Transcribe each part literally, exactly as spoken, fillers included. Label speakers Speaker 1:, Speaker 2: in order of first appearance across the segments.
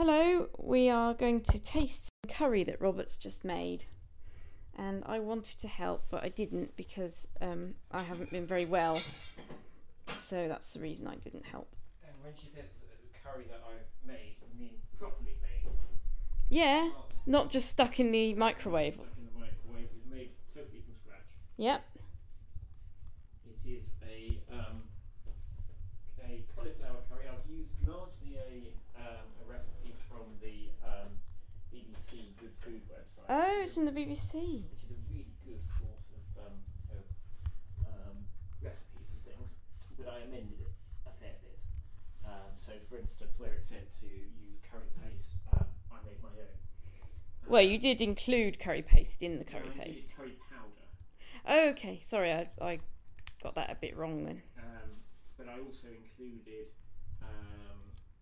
Speaker 1: Hello, we are going to taste some curry that Robert's just made. And I wanted to help, but I didn't because um, I haven't been very well. So that's the reason I didn't help.
Speaker 2: And when she says curry that I've made, you mean properly made?
Speaker 1: Yeah,
Speaker 2: Not,
Speaker 1: not just stuck in the microwave.
Speaker 2: Stuck in the microwave. It's made totally from scratch.
Speaker 1: Yep.
Speaker 2: It is a um, a cauliflower curry. I've used largely a um, a recipe from the um, B B C Good Food website.
Speaker 1: Oh, it's from the B B C.
Speaker 2: Which is a really good source of um, of um, recipes and things. But I amended it a fair bit. Um, so, for instance, where it said to use curry paste, um, I made my own. Um,
Speaker 1: Well, you did include curry paste in the curry
Speaker 2: I
Speaker 1: paste.
Speaker 2: Curry powder.
Speaker 1: Oh, okay, sorry, I, I got that a bit wrong then.
Speaker 2: Um, but I also included um,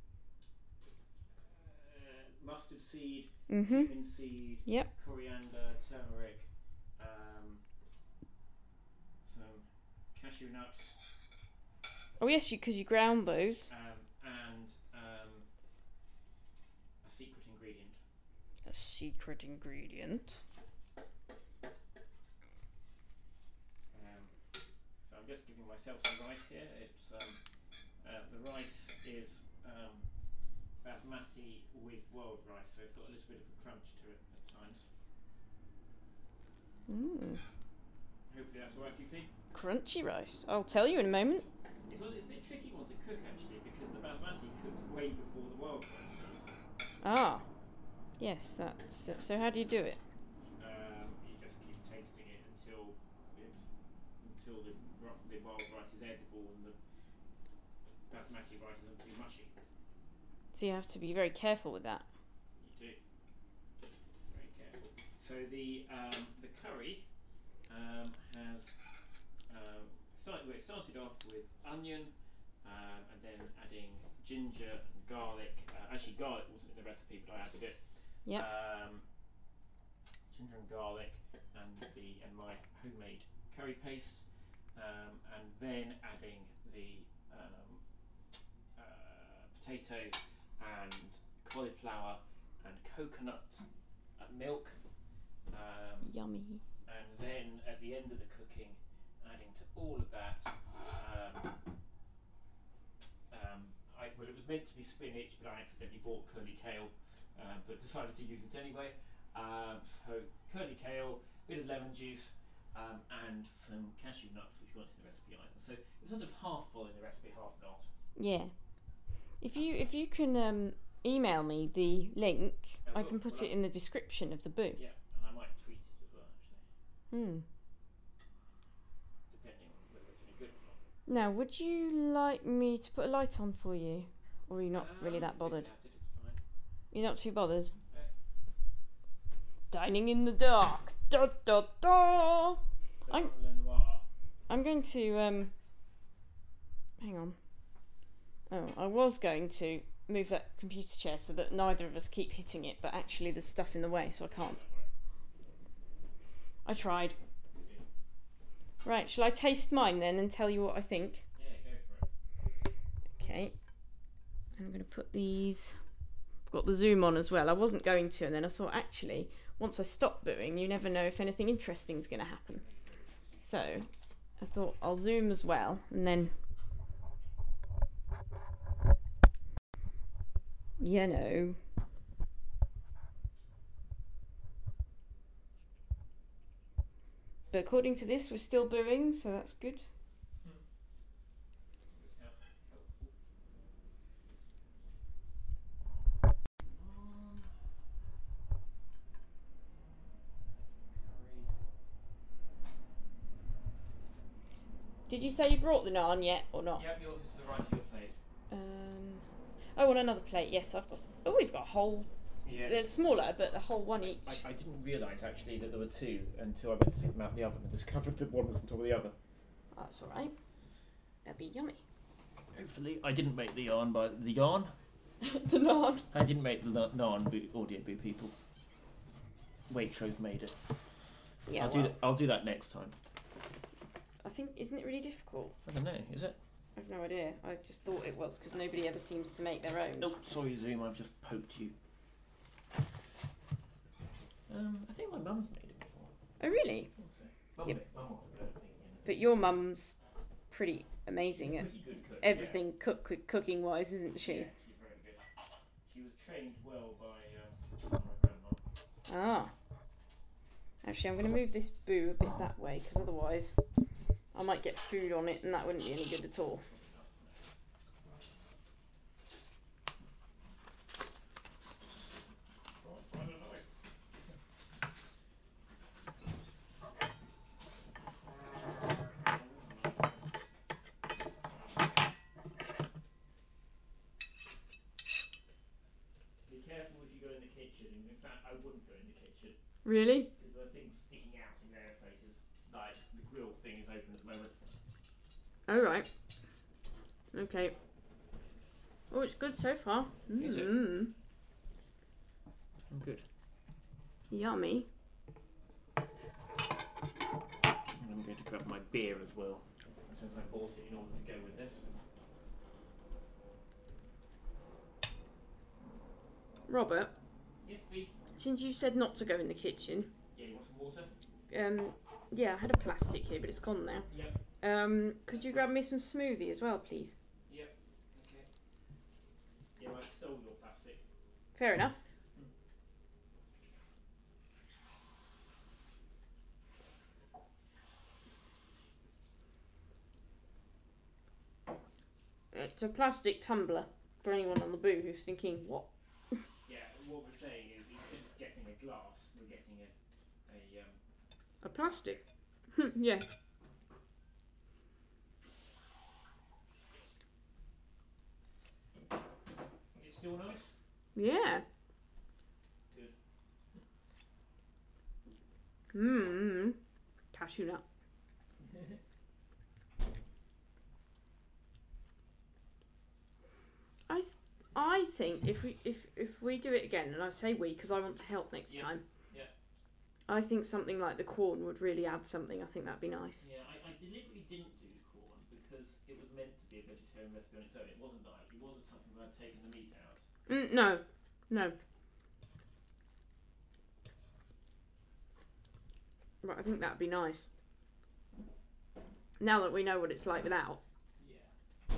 Speaker 2: uh, mustard seed,
Speaker 1: Mm-hmm.
Speaker 2: cumin seed,
Speaker 1: Yep.
Speaker 2: coriander, turmeric, um, some cashew nuts.
Speaker 1: Oh yes, you because you ground those.
Speaker 2: Um, and um, a secret ingredient.
Speaker 1: A secret ingredient.
Speaker 2: Um, so I'm just giving myself some rice here. It's um, uh, the rice is um, basmati with wild rice, so it's got a little bit of a crunch to it at times.
Speaker 1: Mm.
Speaker 2: Hopefully that's all right for you, Fee.
Speaker 1: Crunchy rice. I'll tell you in a moment.
Speaker 2: It's, well, it's a bit tricky one to cook actually because the basmati cooks way before the wild rice does.
Speaker 1: Ah. Yes, that's it. So how do you do it?
Speaker 2: Um, you just keep tasting it until it's until the the wild rice is edible and the basmati rice isn't too mushy.
Speaker 1: So you have to be very careful with that.
Speaker 2: You do. Very careful. So the um, the curry um, has um, started. Well, it started off with onion um, and then adding ginger and garlic. Uh, actually, garlic wasn't in the recipe, but I added it.
Speaker 1: Yep.
Speaker 2: Um, ginger and garlic and the and my homemade curry paste, um, and then adding the um, uh, potato and cauliflower and coconut uh, milk, um,
Speaker 1: Yummy.
Speaker 2: and then at the end of the cooking, adding to all of that. Um, um, I, well, it was meant to be spinach, but I accidentally bought curly kale. Uh, but decided to use it anyway. Um, so curly kale, bit of lemon juice, um, and some cashew nuts, which weren't in the recipe either. So it was sort of half full in the recipe, half not.
Speaker 1: Yeah. If you if you can um, email me the link,
Speaker 2: I
Speaker 1: I
Speaker 2: will.
Speaker 1: can put
Speaker 2: Well,
Speaker 1: it in the description of the book.
Speaker 2: Yeah, and I might tweet it as well, actually.
Speaker 1: Hmm.
Speaker 2: Depending on whether it's any good or not.
Speaker 1: Now, would you like me to put a light on for you, or are you not
Speaker 2: um,
Speaker 1: really that bothered?
Speaker 2: It, it's fine.
Speaker 1: You're not too bothered.
Speaker 2: Okay.
Speaker 1: Dining in the dark. Da da da. I'm
Speaker 2: Lenoir.
Speaker 1: I'm going to um. Hang on. Oh, I was going to move that computer chair so that neither of us keep hitting it, but actually there's stuff in the way, so I can't. I tried. Right, shall I taste mine then and tell you what I think?
Speaker 2: Yeah, go for it.
Speaker 1: Okay. I'm going to put these. I've got the zoom on as well. I wasn't going to, and then I thought, actually, once I stop booing, you never know if anything interesting is going to happen. So, I thought I'll zoom as well, and then, you know. But according to this, we're still booing, so that's good. Did you say you brought the naan yet, or not?
Speaker 2: Yep, yours is to the right of your plate.
Speaker 1: Um, oh, on another plate. Yes, I've got. Oh, we've got a whole.
Speaker 2: Yeah.
Speaker 1: They're smaller, but a whole one each.
Speaker 2: I, I didn't realise actually that there were two until I went to take them out in the oven and discovered that one was on top of the other.
Speaker 1: Oh, that's all right. That'd be yummy.
Speaker 2: Hopefully, I didn't make the yarn by the yarn.
Speaker 1: The naan.
Speaker 2: I didn't make the naan, boo, audio boo people. Waitrose made it.
Speaker 1: Yeah,
Speaker 2: I'll
Speaker 1: well,
Speaker 2: do that. I'll do that next time.
Speaker 1: I think isn't it really difficult?
Speaker 2: I don't know. Is it?
Speaker 1: I've no idea. I just thought it was because nobody ever seems to make their own.
Speaker 2: Oh, sorry, Zoom. I've just poked you. Um, I think my mum's made it before.
Speaker 1: Oh, really?
Speaker 2: I think so. Mum
Speaker 1: Yep.
Speaker 2: made- Mum won't do anything, you know.
Speaker 1: But your mum's pretty amazing at
Speaker 2: Pretty good cook.
Speaker 1: everything cook, cook cooking wise, isn't
Speaker 2: Yeah.
Speaker 1: she?
Speaker 2: Yeah, she's very good. She was trained well by um, my grandma.
Speaker 1: Ah. Actually, I'm going to move this boo a bit that way because otherwise I might get food on it and that wouldn't be any good at all.
Speaker 2: Be careful if you go in the kitchen. In fact, I wouldn't go in the kitchen
Speaker 1: Really?
Speaker 2: because there are things sticking out in various places. Like the grill thing is open at the moment.
Speaker 1: Oh, right. Okay. Oh, it's good so far.
Speaker 2: Is it?
Speaker 1: Mm.
Speaker 2: I'm good.
Speaker 1: Yummy.
Speaker 2: And I'm going to grab my beer as well, since I bought it in order to go with this.
Speaker 1: Robert,
Speaker 2: Yes, V.
Speaker 1: since you said not to go in the kitchen,
Speaker 2: Yeah, you want some water?
Speaker 1: um, yeah, I had a plastic here, but it's gone now.
Speaker 2: Yep.
Speaker 1: Um, could you grab me some smoothie as well, please?
Speaker 2: Yep. Okay. Yeah, I stole your plastic.
Speaker 1: Fair enough. It's a plastic tumbler for anyone on the boo who's thinking, what?
Speaker 2: Yeah, what we're saying is instead of getting a glass, we're getting a a um.
Speaker 1: A plastic? Yeah.
Speaker 2: Is it still nice?
Speaker 1: Yeah.
Speaker 2: Good.
Speaker 1: Mmm. Cashew nut. I th- I think if we if if we do it again, and I say we because I want to help next
Speaker 2: Yeah.
Speaker 1: time.
Speaker 2: Yeah.
Speaker 1: I think something like the corn would really add something. I think that'd be nice.
Speaker 2: Yeah, I, I deliberately didn't do the corn because it was meant to be a vegetarian recipe on its own. It wasn't like it wasn't something where I'd taken the meat out.
Speaker 1: Mm, no, no. But I think that'd be nice. Now that we know what it's like without.
Speaker 2: Yeah.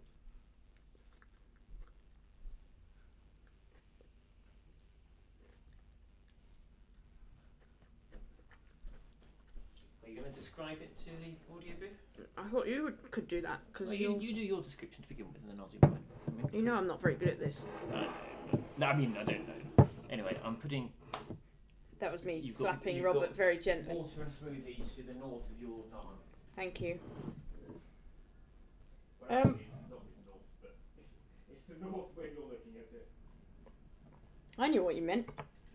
Speaker 2: Are you going to describe it to the audio booth?
Speaker 1: I thought you would, could do that because
Speaker 2: Well,
Speaker 1: you
Speaker 2: you, you do your description to begin with, and then I'll do mine. I mean,
Speaker 1: you know I'm not very good at this.
Speaker 2: Uh, no, I mean I don't know. Anyway, I'm putting
Speaker 1: That was me
Speaker 2: You've got-
Speaker 1: slapping
Speaker 2: you've
Speaker 1: Robert
Speaker 2: got
Speaker 1: very gently.
Speaker 2: water and smoothie to the north of your naan.
Speaker 1: Thank you.
Speaker 2: Well,
Speaker 1: Um,
Speaker 2: actually, it's not the north, but it's the north when you're looking at it.
Speaker 1: I knew what you meant.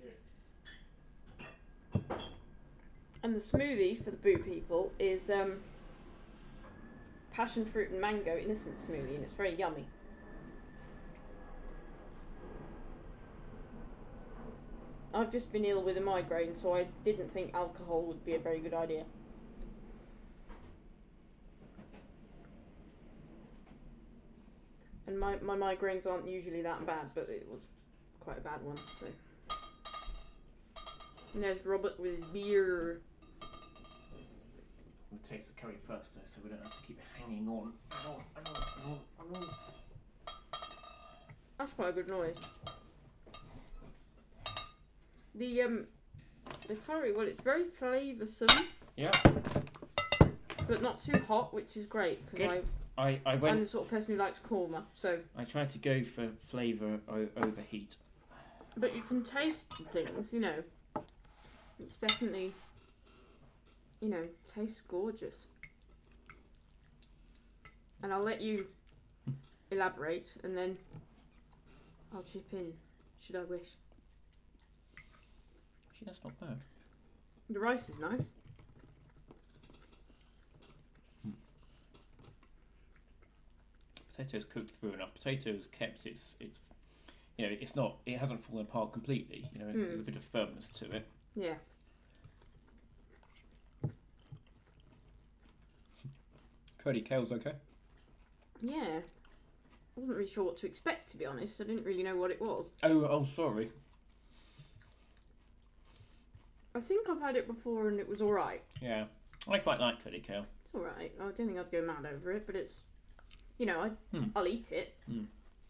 Speaker 2: Yeah.
Speaker 1: And the smoothie for the boo people is um, passion fruit and mango innocent smoothie, and it's very yummy. I've just been ill with a migraine, so I didn't think alcohol would be a very good idea. And my, my migraines aren't usually that bad, but it was quite a bad one, so. And there's Robert with his beer.
Speaker 2: We'll taste the curry first, though, so we don't have to keep hanging on. Hang on, hang on, hang on, hang on.
Speaker 1: That's quite a good noise. The um, the curry, well, it's very flavoursome,
Speaker 2: Yeah.
Speaker 1: but not too hot, which is great because
Speaker 2: Good.
Speaker 1: I
Speaker 2: I, I
Speaker 1: I'm
Speaker 2: went.
Speaker 1: the sort of person who likes korma. So,
Speaker 2: I tried to go for flavour o- over heat.
Speaker 1: but you can taste things, you know. It's definitely, you know, tastes gorgeous. And I'll let you elaborate, and then I'll chip in, should I wish.
Speaker 2: Actually, that's not bad.
Speaker 1: The rice is nice.
Speaker 2: Potatoes cooked through enough. Potatoes kept its its. You know, it's not. It hasn't fallen apart completely. You know, there's,
Speaker 1: Mm.
Speaker 2: there's a bit of firmness to it.
Speaker 1: Yeah.
Speaker 2: Curdy kale's okay.
Speaker 1: Yeah. I wasn't really sure what to expect, to be honest. I didn't really know what it was.
Speaker 2: Oh, oh, sorry.
Speaker 1: I think I've had it before and it was alright.
Speaker 2: Yeah, I quite like curly kale.
Speaker 1: It's alright. I don't think I'd go mad over it, but it's, you know, I,
Speaker 2: Hmm.
Speaker 1: I'll eat it.
Speaker 2: Hmm.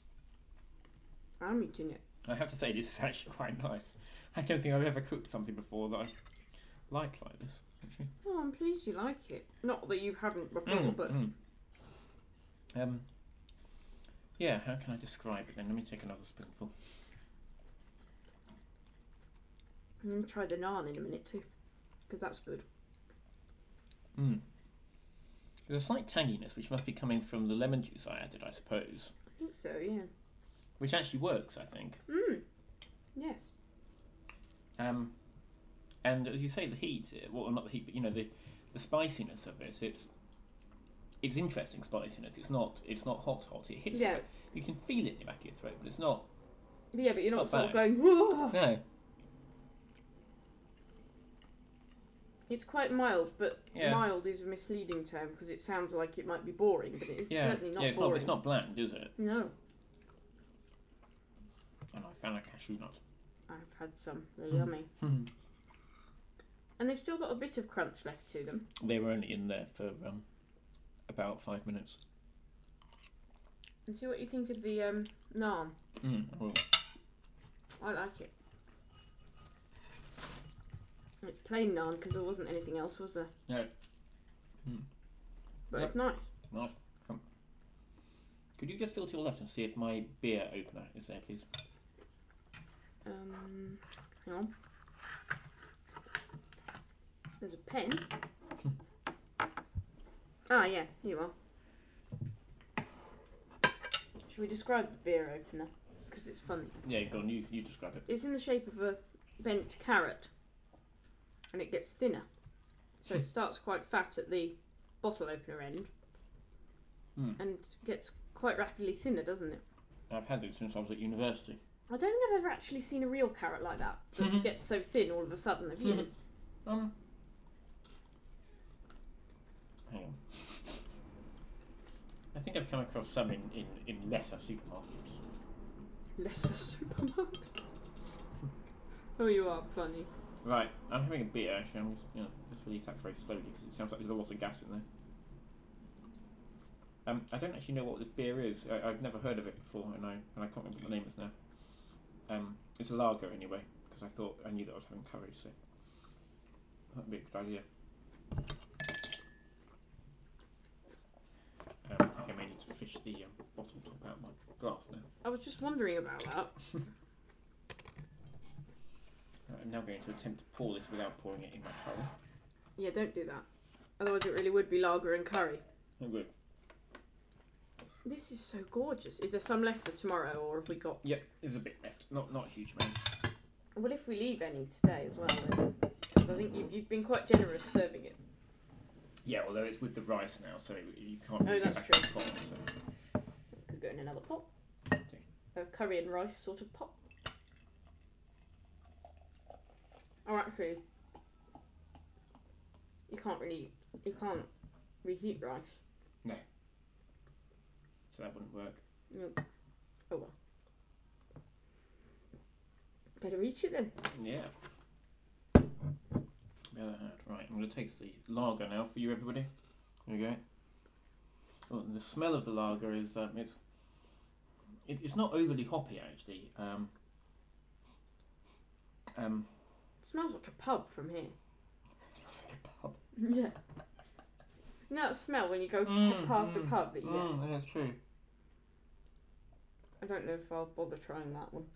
Speaker 1: I'm eating it.
Speaker 2: I have to say, this is actually quite nice. I don't think I've ever cooked something before that I liked like this. Actually.
Speaker 1: Oh, I'm pleased you like it. Not that you haven't before,
Speaker 2: Mm,
Speaker 1: but
Speaker 2: mm. Um. Yeah, how can I describe it then? Let me take another spoonful.
Speaker 1: I'm going to try the naan in a minute too, because that's good.
Speaker 2: Mm. There's a slight tanginess, which must be coming from the lemon juice I added, I suppose.
Speaker 1: I think so, yeah.
Speaker 2: Which actually works, I think.
Speaker 1: Mmm. Yes.
Speaker 2: Um, and as you say, the heat, uh, well, not the heat, but you know, the, the spiciness of it, it's it's interesting spiciness. It's not it's not hot hot. It hits
Speaker 1: Yeah.
Speaker 2: you. You can feel it in the back of your throat, but it's not.
Speaker 1: Yeah, but you're
Speaker 2: It's
Speaker 1: not,
Speaker 2: not
Speaker 1: sort
Speaker 2: bad.
Speaker 1: of going, whoa.
Speaker 2: No.
Speaker 1: It's quite mild, but
Speaker 2: Yeah.
Speaker 1: mild is a misleading term because it sounds like it might be boring, but it is
Speaker 2: Yeah.
Speaker 1: certainly not
Speaker 2: yeah. It's
Speaker 1: boring.
Speaker 2: not. It's not bland, is it?
Speaker 1: No.
Speaker 2: And I found a cashew nut.
Speaker 1: I've had some. They're
Speaker 2: Hmm.
Speaker 1: yummy. And they've still got a bit of crunch left to them.
Speaker 2: They were only in there for um, about five minutes.
Speaker 1: And see what you think of the um, naan.
Speaker 2: Mm, well,
Speaker 1: I like it. It's plain naan because there wasn't anything else, was there?
Speaker 2: no.
Speaker 1: But
Speaker 2: Yep.
Speaker 1: it's nice.
Speaker 2: Nice. Come. Could you just feel to your left and see if my beer opener is there, please?
Speaker 1: Um, hang on. There's a pen. Ah, yeah, here you are. Should we describe the beer opener? Because it's funny.
Speaker 2: Yeah, go on. You you describe it.
Speaker 1: It's in the shape of a bent carrot, and it gets thinner. So it starts quite fat at the bottle opener end,
Speaker 2: Mm.
Speaker 1: and gets quite rapidly thinner, doesn't it?
Speaker 2: I've had it since I was at university.
Speaker 1: I don't think I've ever actually seen a real carrot like that that gets so thin all of a sudden. Have you?
Speaker 2: Um. Hang on. I think I've come across some in, in, in lesser supermarkets.
Speaker 1: Lesser supermarket. Oh, you are funny.
Speaker 2: Right, I'm having a beer actually. I'm just you know just release that very slowly because it sounds like there's a lot of gas in there. Um, I don't actually know what this beer is. I, I've never heard of it before, and I and I can't remember what the name is now. Um, it's a lager anyway, because I thought I knew that I was having curry, so that'd be a good idea. Um, I think I may need to fish the um, bottle top out of my glass now.
Speaker 1: I was just wondering about that.
Speaker 2: I'm now going to attempt to pour this without pouring it in my curry.
Speaker 1: Yeah, don't do that. Otherwise, it really would be lager and curry.
Speaker 2: Oh, good.
Speaker 1: This is so gorgeous. Is there some left for tomorrow, or have we got?
Speaker 2: Yep, there's a bit left. Not not huge amounts.
Speaker 1: Well, if we leave any today as well, then, because I think you've, you've been quite generous serving it.
Speaker 2: Yeah, although it's with the rice now, so it, you can't
Speaker 1: Oh,
Speaker 2: really get
Speaker 1: that's
Speaker 2: back in the pot. So.
Speaker 1: Could go in another pot.
Speaker 2: Okay.
Speaker 1: A curry and rice sort of pot. Oh, actually, you can't really, you can't reheat rice.
Speaker 2: No. So that wouldn't work.
Speaker 1: Mm. Oh well. Better eat it then.
Speaker 2: Yeah. Better hat. Right, I'm going to taste the lager now for you, everybody. There we go. Well, the smell of the lager is um, it's it, it's not overly hoppy actually. Um, um,
Speaker 1: It smells like a pub from here.
Speaker 2: it smells like a pub.
Speaker 1: Yeah. You know that smell when you go
Speaker 2: Mm,
Speaker 1: past a
Speaker 2: mm,
Speaker 1: pub that you get?
Speaker 2: Mm, yeah, that's true.
Speaker 1: I don't know if I'll bother trying that one.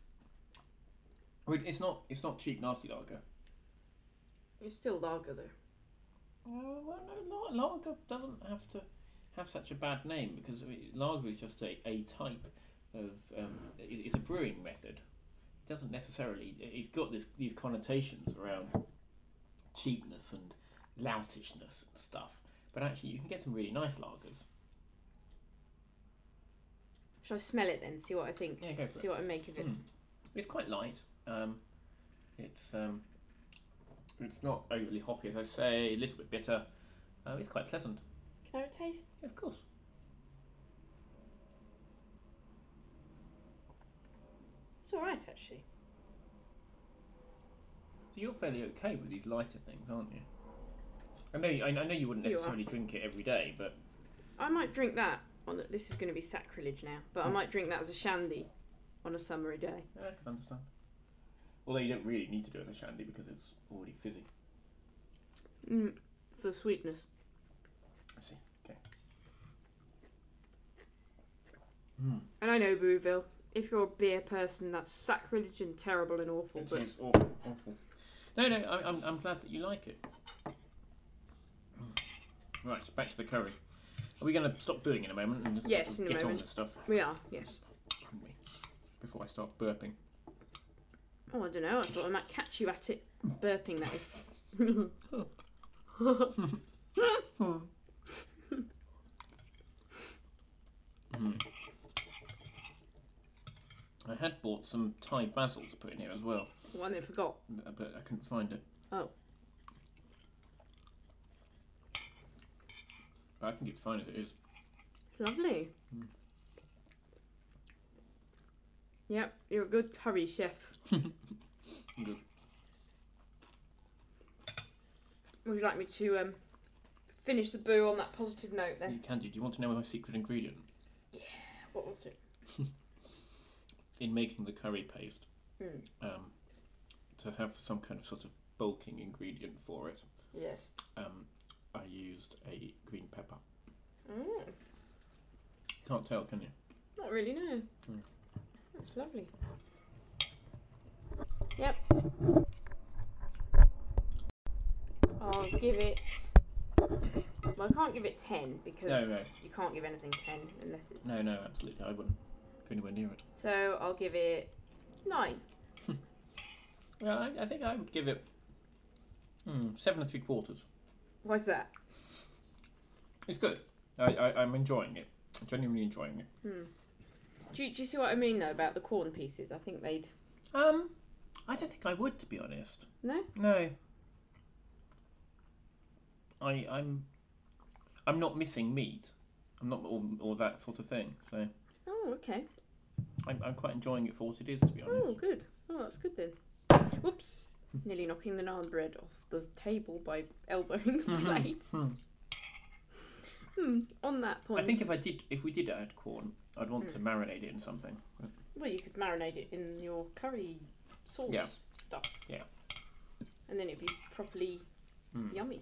Speaker 2: Wait, it's not it's not cheap nasty lager.
Speaker 1: It's still lager though.
Speaker 2: Uh, well, no, la- lager doesn't have to have such a bad name because I mean, lager is just a, a type of um, it, it's a brewing method. It doesn't necessarily. It's got this these connotations around cheapness and loutishness and stuff. But actually, you can get some really nice lagers.
Speaker 1: Shall I smell it then? See what I think.
Speaker 2: Yeah, go for
Speaker 1: See
Speaker 2: it.
Speaker 1: what I make of it.
Speaker 2: Mm. It's quite light. Um, it's um, it's not overly hoppy, as I say. A little bit bitter. Uh, it's quite pleasant.
Speaker 1: Can I have a taste?
Speaker 2: Yeah, of course.
Speaker 1: alright actually.
Speaker 2: So you're fairly okay with these lighter things, aren't you? I know, I, I know you wouldn't
Speaker 1: You are.
Speaker 2: necessarily drink it every day, but
Speaker 1: I might drink that on the, this is going to be sacrilege now, but I might drink that as a shandy on a summery day.
Speaker 2: yeah, I can understand. Although you don't really need to do it as a shandy because it's already fizzy.
Speaker 1: Mm, for sweetness.
Speaker 2: I see. Okay. Mm.
Speaker 1: And I know, Bouville, if you're a beer person, that's sacrilege and terrible and awful.
Speaker 2: It
Speaker 1: but
Speaker 2: is awful, awful. No, no, I, I'm, I'm glad that you like it. Right, back to the curry. Are we going to stop doing in a moment and just
Speaker 1: Yes,
Speaker 2: sort of
Speaker 1: in a
Speaker 2: get
Speaker 1: moment.
Speaker 2: on with stuff?
Speaker 1: We are, yes.
Speaker 2: Haven't we? Before I start burping.
Speaker 1: Oh, I don't know. I thought I might catch you at it. Burping, that is.
Speaker 2: Mm. I had bought some Thai basil to put in here as well,
Speaker 1: One I forgot.
Speaker 2: but but I couldn't find it.
Speaker 1: Oh.
Speaker 2: But I think it's fine as it is.
Speaker 1: Lovely.
Speaker 2: Mm.
Speaker 1: Yep, you're a good curry chef.
Speaker 2: Good.
Speaker 1: Would you like me to um, finish the boo on that positive note
Speaker 2: You
Speaker 1: then?
Speaker 2: can do. Do you want to know my secret ingredient
Speaker 1: What was it?
Speaker 2: in making the curry paste?
Speaker 1: Mm.
Speaker 2: Um, to have some kind of sort of bulking ingredient for it,
Speaker 1: Yes.
Speaker 2: um, I used a green pepper.
Speaker 1: Mm.
Speaker 2: Can't tell, can you?
Speaker 1: Not really, no.
Speaker 2: Mm.
Speaker 1: That's lovely. Yep. I'll give it. Well, I can't give it ten because
Speaker 2: No, no.
Speaker 1: you can't give anything ten unless it's.
Speaker 2: No, no, absolutely. I wouldn't go anywhere near it.
Speaker 1: So I'll give it nine.
Speaker 2: Well, I, I think I would give it hmm, seven and three quarters.
Speaker 1: Why's that?
Speaker 2: It's good. I, I, I'm enjoying it. I'm genuinely enjoying it.
Speaker 1: Hmm. Do you, do you see what I mean though about the corn pieces? I think they'd.
Speaker 2: Um, I don't think I would, to be honest.
Speaker 1: No.
Speaker 2: No. I, I'm, I'm not missing meat. I'm not, or, or that sort of thing. So
Speaker 1: Oh, okay.
Speaker 2: I'm, I'm quite enjoying it for what it is, to be honest.
Speaker 1: Oh, good. Oh, that's good then. Whoops. Nearly knocking the naan bread off the table by elbowing the plate.
Speaker 2: Hmm.
Speaker 1: Hmm. On that point.
Speaker 2: I think if I did, if we did add corn, I'd want
Speaker 1: Hmm.
Speaker 2: to marinate it in something.
Speaker 1: Well, you could marinate it in your curry sauce
Speaker 2: Yeah.
Speaker 1: stuff.
Speaker 2: Yeah.
Speaker 1: And then it'd be properly
Speaker 2: Hmm.
Speaker 1: yummy.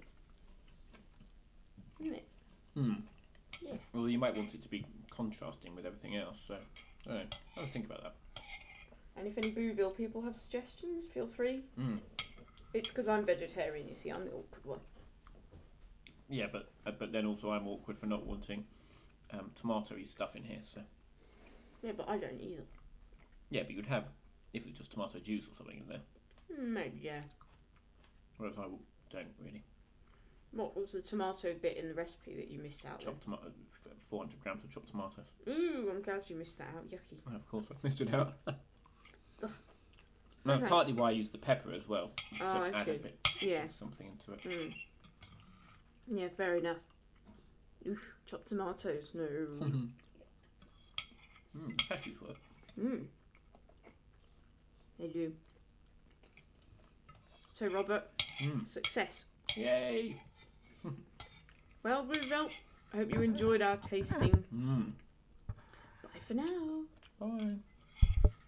Speaker 1: Isn't it?
Speaker 2: Hmm.
Speaker 1: Yeah.
Speaker 2: Well, you might want it to be contrasting with everything else, so I don't know. I'll think about that.
Speaker 1: And if any Bouville people have suggestions, feel free.
Speaker 2: Mm.
Speaker 1: It's because I'm vegetarian, you see, I'm the awkward one.
Speaker 2: Yeah, but uh, but then also I'm awkward for not wanting um, tomato-y stuff in here. So
Speaker 1: Yeah, but I don't either.
Speaker 2: yeah, but you'd have if it's just tomato juice or something in there.
Speaker 1: Hmm, maybe, yeah.
Speaker 2: Whereas I w- don't really.
Speaker 1: What was the tomato bit in the recipe that you missed out?
Speaker 2: Chopped tomato, four hundred grams of chopped tomatoes.
Speaker 1: Then? Ooh, I'm glad you missed that out. Yucky.
Speaker 2: Oh, of course, I missed it out.
Speaker 1: Ugh.
Speaker 2: No,
Speaker 1: Okay.
Speaker 2: partly why I used the pepper as well to
Speaker 1: Oh, I
Speaker 2: add
Speaker 1: see.
Speaker 2: a bit
Speaker 1: Yeah.
Speaker 2: of something into it.
Speaker 1: Mm. Yeah, fair enough. Oof, chopped tomatoes, no.
Speaker 2: Mm, cashews work.
Speaker 1: Mm. They do. So, Robert,
Speaker 2: Mm.
Speaker 1: success.
Speaker 2: Yay!
Speaker 1: Well, Bouville, I hope you enjoyed our tasting.
Speaker 2: Mm.
Speaker 1: Bye for now.
Speaker 2: Bye.